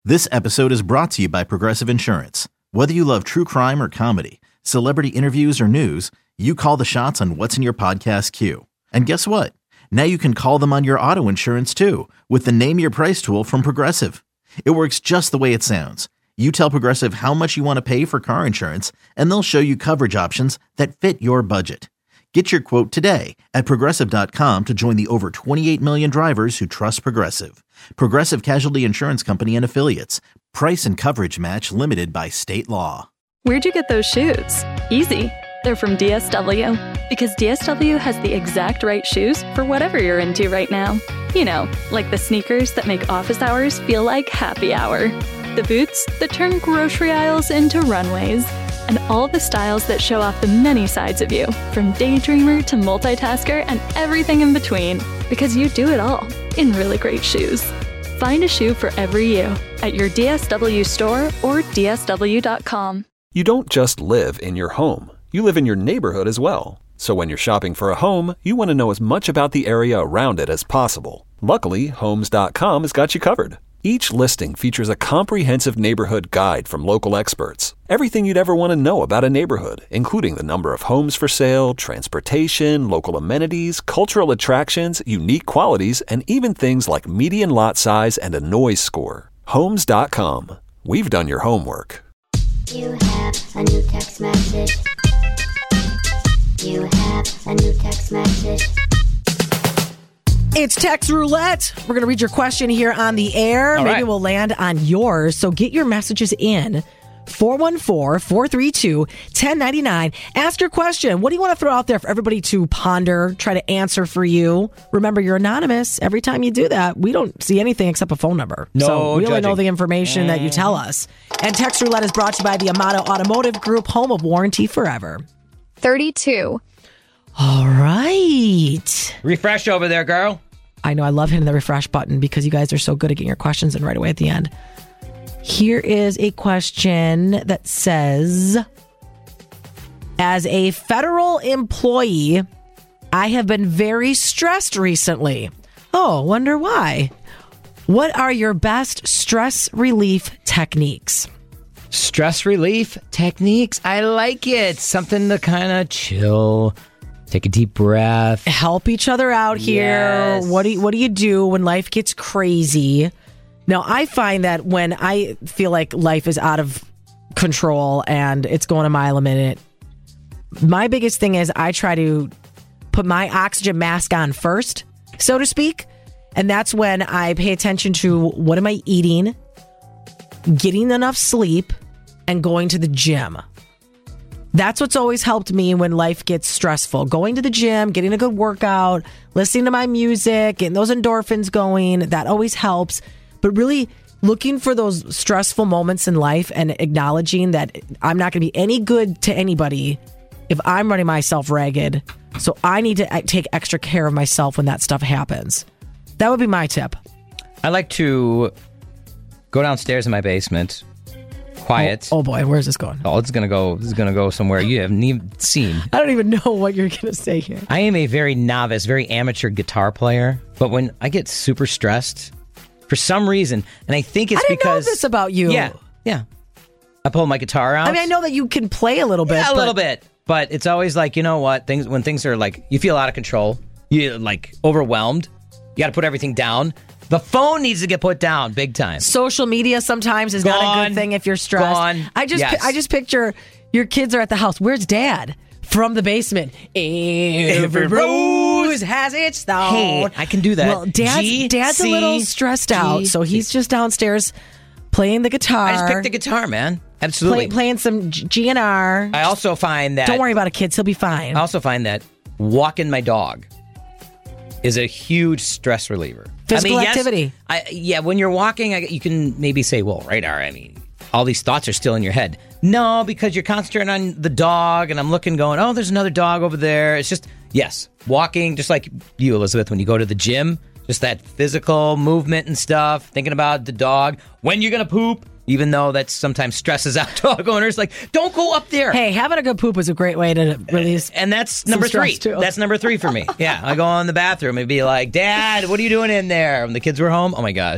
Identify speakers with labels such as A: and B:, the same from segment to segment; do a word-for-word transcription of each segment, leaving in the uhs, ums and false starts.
A: This episode is brought to you by Progressive Insurance. Whether you love true crime or comedy, celebrity interviews or news, you call the shots on what's in your podcast queue. And guess what? Now you can call them on your auto insurance too with the Name Your Price tool from Progressive. It works just the way it sounds. You tell Progressive how much you want to pay for car insurance, and they'll show you coverage options that fit your budget. Get your quote today at Progressive dot com to join the over twenty-eight million drivers who trust Progressive. Progressive Casualty Insurance Company and Affiliates. Price and coverage match limited by state law.
B: Where'd you get those shoes? Easy. They're from D S W. Because D S W has the exact right shoes for whatever you're into right now. You know, like the sneakers that make office hours feel like happy hour. The boots that turn grocery aisles into runways. And all the styles that show off the many sides of you, from daydreamer to multitasker and everything in between. Because you do it all in really great shoes. Find a shoe for every you at your D S W store or D S W dot com.
C: You don't just live in your home. You live in your neighborhood as well. So when you're shopping for a home, you want to know as much about the area around it as possible. Luckily, Homes dot com has got you covered. Each listing features a comprehensive neighborhood guide from local experts. Everything you'd ever want to know about a neighborhood, including the number of homes for sale, transportation, local amenities, cultural attractions, unique qualities, and even things like median lot size and a noise score. Homes dot com. We've done your homework.
D: You have a new text message. You have a new text message.
E: It's Text Roulette. We're going to read your question here on the air.
F: All
E: Maybe
F: right.
E: we'll land on yours. So get your messages in. four one four, four three two, one oh nine nine. Ask your question. What do you want to throw out there for everybody to ponder, try to answer for you? Remember, you're anonymous. Every time you do that, we don't see anything except a phone number.
F: No
E: so we only know
F: judging.
E: the information that you tell us. And Text Roulette is brought to you by the Amato Automotive Group, home of warranty forever.
B: thirty-two.
E: All right.
F: Refresh over there, girl.
E: I know I love hitting the refresh button because you guys are so good at getting your questions in right away at the end. Here is a question that says, as a federal employee, I have been very stressed recently. Oh, wonder why. What are your best stress relief techniques?
F: Stress relief techniques. I like it. Something to kind of chill. Take a deep breath.
E: Help each other out here.
F: Yes.
E: What do you, what do you do when life gets crazy? Now, I find that when I feel like life is out of control and it's going a mile a minute, my biggest thing is I try to put my oxygen mask on first, so to speak. And that's when I pay attention to what am I eating, getting enough sleep, and going to the gym. That's what's always helped me when life gets stressful. Going to the gym, getting a good workout, listening to my music, getting those endorphins going. That always helps. But really looking for those stressful moments in life and acknowledging that I'm not going to be any good to anybody if I'm running myself ragged. So I need to take extra care of myself when that stuff happens. That would be my tip.
F: I like to go downstairs in my basement. Quiet.
E: Oh, oh boy, where's this going?
F: Oh, it's gonna go. This is gonna go somewhere you haven't even seen.
E: I don't even know what you're gonna say here.
F: I am a very novice, very amateur guitar player, but when I get super stressed, for some reason, and I think it's
E: I didn't
F: because
E: know this about you.
F: Yeah, yeah. I pull my guitar out.
E: I mean, I know that you can play a little bit.
F: Yeah, a
E: but
F: little bit, but it's always like, you know what? Things when things are like you feel out of control, you like overwhelmed. You got to put everything down. The phone needs to get put down big time.
E: Social media sometimes is not a
F: Gone.
E: good thing if you're stressed.
F: Gone.
E: I just
F: Yes.
E: I just picture your kids are at the house. Where's Dad? From the basement. Every rose has its thorn.
F: Hey, I can do that.
E: Well, Dad's,
F: G,
E: Dad's
F: C,
E: a little stressed out,
F: G,
E: so he's just downstairs playing the guitar.
F: I just picked the guitar, man. Absolutely.
E: Play, playing some G and R.
F: I also find that.
E: Don't worry about it, kids. He'll be fine.
F: I also find that walking my dog is a huge stress reliever.
E: Physical
F: I mean, yes,
E: activity.
F: I, yeah, when you're walking, I, you can maybe say, well, radar, I mean, all these thoughts are still in your head. No, because you're concentrating on the dog, and I'm looking going, oh, there's another dog over there. It's just, yes, walking, just like you, Elizabeth, when you go to the gym, just that physical movement and stuff, thinking about the dog, when you're going to poop, even though that sometimes stresses out dog owners. Like, don't go up there.
E: Hey, having a good poop is a great way to release.
F: And that's
E: some
F: number three.
E: stress, too.
F: That's number three for me. Yeah, I go in the bathroom and be like, Dad, what are you doing in there? When the kids were home, oh my gosh.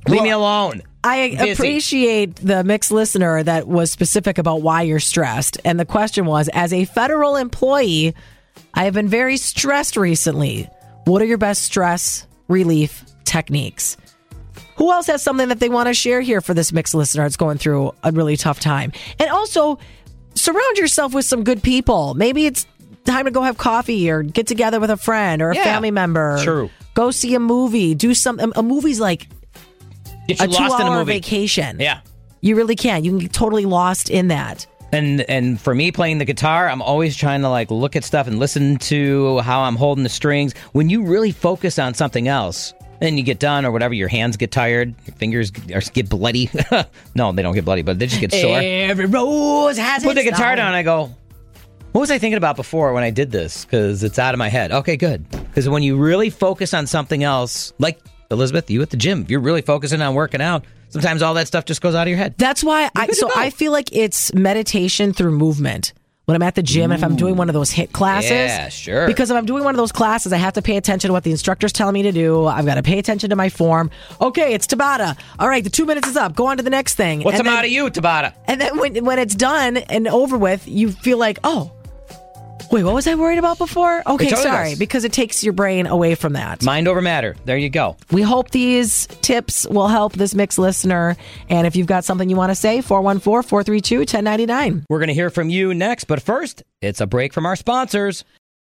F: Leave
E: Well,
F: me alone.
E: I
F: Busy.
E: appreciate the mixed listener that was specific about why you're stressed. And the question was, as a federal employee, I have been very stressed recently. What are your best stress relief techniques? Who else has something that they want to share here for this mixed listener that's going through a really tough time? And also, surround yourself with some good people. Maybe it's time to go have coffee or get together with a friend or a
F: Yeah,
E: family member.
F: true.
E: Go see a movie. Do some. A movie's like
F: Get you
E: a
F: lost in a
E: two-hour
F: movie.
E: vacation.
F: Yeah.
E: You really can. You can get totally lost in that.
F: And and for me playing the guitar, I'm always trying to like look at stuff and listen to how I'm holding the strings. When you really focus on something else, and you get done or whatever, your hands get tired, your fingers get bloody. No, they don't get bloody, but they just get sore.
E: Every rose has
F: Put the
E: its
F: guitar
E: own.
F: down and I go, what was I thinking about before when I did this? Because it's out of my head. Okay, good. Because when you really focus on something else, like Elizabeth, you at the gym, if you're really focusing on working out, sometimes all that stuff just goes out of your head.
E: That's why I
F: good to
E: so
F: go.
E: I feel like it's meditation through movement. When I'm at the gym, and if I'm doing one of those HIIT classes,
F: Yeah, sure.
E: Because if I'm doing one of those classes, I have to pay attention to what the instructor's telling me to do. I've got to pay attention to my form. Okay, it's Tabata. All right, the two minutes is up. Go on to the next thing.
F: What's
E: and
F: the
E: then,
F: matter you, Tabata?
E: And then when when it's done and over with, you feel like, oh, wait, what was I worried about before? Okay,
F: It totally
E: sorry,
F: does.
E: because it takes your brain away from that.
F: Mind over matter. There you go.
E: We hope these tips will help this mixed listener. And if you've got something you want to say, four one four, four three two, one oh nine nine.
F: We're going to hear from you next, but first, it's a break from our sponsors.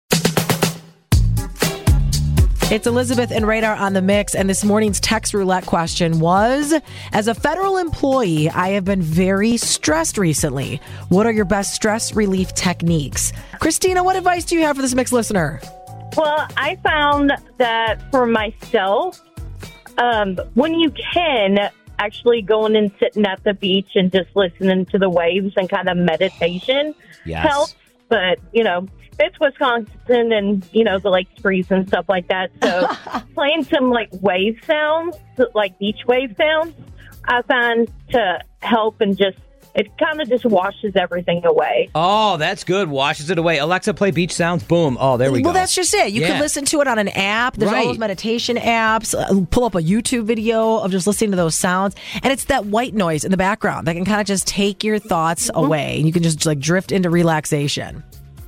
E: It's Elizabeth and Radar on the mix, and this morning's text roulette question was, as a federal employee, I have been very stressed recently. What are your best stress relief techniques? Christina, what advice do you have for this mixed listener?
G: Well, I found that for myself, um, when you can, actually going and sitting at the beach and just listening to the waves and kind of meditation
F: Yes.
G: helps. But, you know, it's Wisconsin and, you know, the lakes freeze and stuff like that. So playing some, like, wave sounds, like beach wave sounds, I find to help and just, it kind of just washes everything away.
F: Oh, that's good. Washes it away. Alexa, play beach sounds. Boom. Oh, there we
E: well,
F: go.
E: that's just it. You
F: Yeah.
E: can listen to it on an app. There's all
F: Right.
E: those meditation apps. Uh, pull up a YouTube video of just listening to those sounds. And it's that white noise in the background that can kind of just take your thoughts
G: Mm-hmm.
E: away. And you can just, like, drift into relaxation.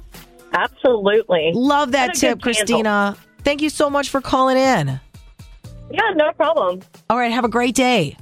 G: Absolutely.
E: Love that
G: What a
E: tip,
G: good candle.
E: Christina. Thank you so much for calling in.
G: Yeah, no problem.
E: All right, have a great day.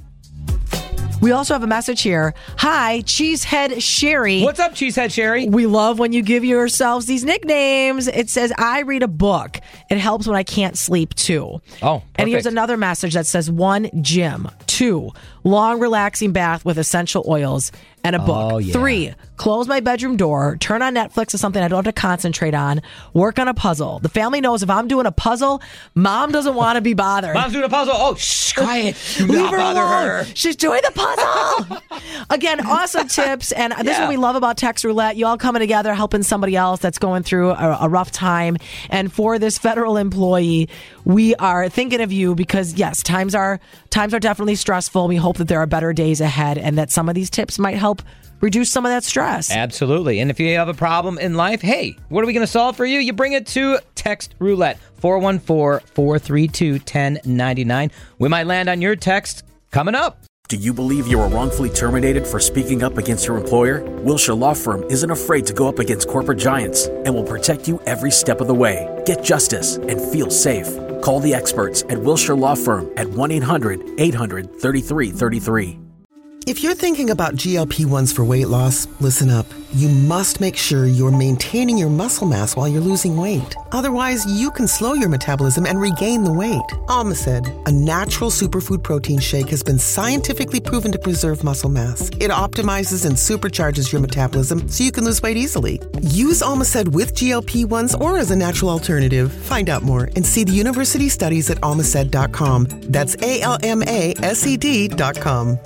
E: We also have a message here. Hi, Cheesehead Sherry.
F: What's up, Cheesehead Sherry?
E: We love when you give yourselves these nicknames. It says, I read a book. It helps when I can't sleep too.
F: Oh,
E: And here's
F: perfect.
E: another message that says, one, gym. Two, long relaxing bath with essential oils and a book.
F: Oh, yeah.
E: Three, close my bedroom door, turn on Netflix or something I don't have to concentrate on, work on a puzzle. The family knows if I'm doing a puzzle, mom doesn't want to be bothered.
F: Mom's doing a puzzle. Oh, shh, quiet. Do
E: Leave
F: not
E: her
F: bother
E: alone.
F: her.
E: She's doing the puzzle. Again, awesome tips. And this is
F: Yeah.
E: what we love about Text Roulette. You all coming together, helping somebody else that's going through a, a rough time. And for this federal employee, we are thinking of you because, yes, times are times are definitely stressful. We hope that there are better days ahead and that some of these tips might help reduce some of that stress.
F: Absolutely. And if you have a problem in life, hey, what are we going to solve for you? You bring it to Text Roulette, four one four, four three two, one oh nine nine. We might land on your text coming up.
H: Do you believe you were wrongfully terminated for speaking up against your employer? Wilshire Law Firm isn't afraid to go up against corporate giants and will protect you every step of the way. Get justice and feel safe. Call the experts at Wilshire Law Firm at one eight hundred, eight hundred, thirty-three thirty-three.
I: If you're thinking about G L P ones for weight loss, listen up. You must make sure you're maintaining your muscle mass while you're losing weight. Otherwise, you can slow your metabolism and regain the weight. Almacid, a natural superfood protein shake, has been scientifically proven to preserve muscle mass. It optimizes and supercharges your metabolism so you can lose weight easily. Use Almacid with G L P ones or as a natural alternative. Find out more and see the university studies at almacid dot com. That's A L M A S E D dot com.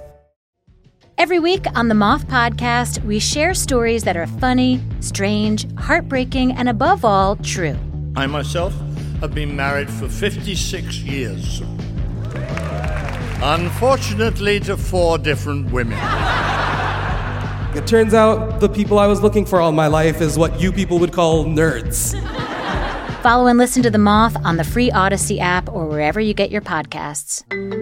J: Every week on the Moth Podcast, we share stories that are funny, strange, heartbreaking, and above all, true.
K: I myself have been married for fifty-six years. Unfortunately, to four different women.
L: It turns out the people I was looking for all my life is what you people would call nerds.
J: Follow and listen to The Moth on the free Odyssey app or wherever you get your podcasts.